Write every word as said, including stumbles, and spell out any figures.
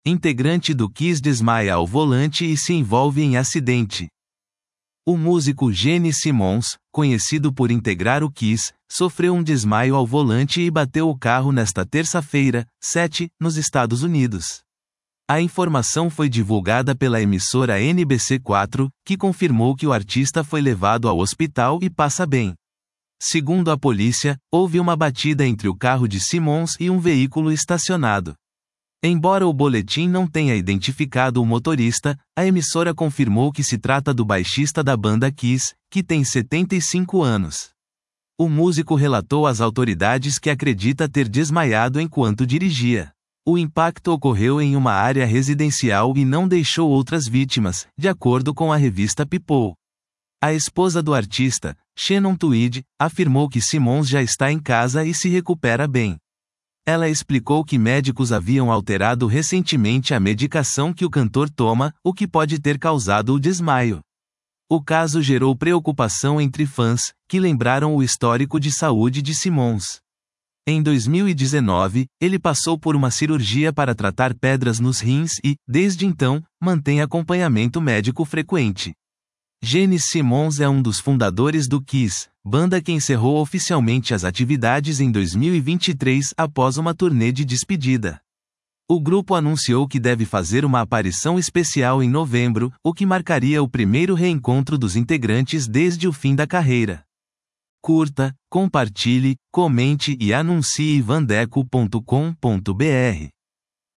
Integrante do Kiss desmaia ao volante e se envolve em acidente. O músico Gene Simmons, conhecido por integrar o Kiss, sofreu um desmaio ao volante e bateu o carro nesta terça-feira, sete, nos Estados Unidos. A informação foi divulgada pela emissora N B C quatro, que confirmou que o artista foi levado ao hospital e passa bem. Segundo a polícia, houve uma batida entre o carro de Simmons e um veículo estacionado. Embora o boletim não tenha identificado o motorista, a emissora confirmou que se trata do baixista da banda Kiss, que tem setenta e cinco anos. O músico relatou às autoridades que acredita ter desmaiado enquanto dirigia. O impacto ocorreu em uma área residencial e não deixou outras vítimas, de acordo com a revista People. A esposa do artista, Shannon Tweed, afirmou que Simmons já está em casa e se recupera bem. Ela explicou que médicos haviam alterado recentemente a medicação que o cantor toma, o que pode ter causado o desmaio. O caso gerou preocupação entre fãs, que lembraram o histórico de saúde de Simmons. Em dois mil e dezenove, ele passou por uma cirurgia para tratar pedras nos rins e, desde então, mantém acompanhamento médico frequente. Gene Simmons é um dos fundadores do Kiss, banda que encerrou oficialmente as atividades em dois mil e vinte e três após uma turnê de despedida. O grupo anunciou que deve fazer uma aparição especial em novembro, o que marcaria o primeiro reencontro dos integrantes desde o fim da carreira. Curta, compartilhe, comente e anuncie vandeco ponto com ponto br.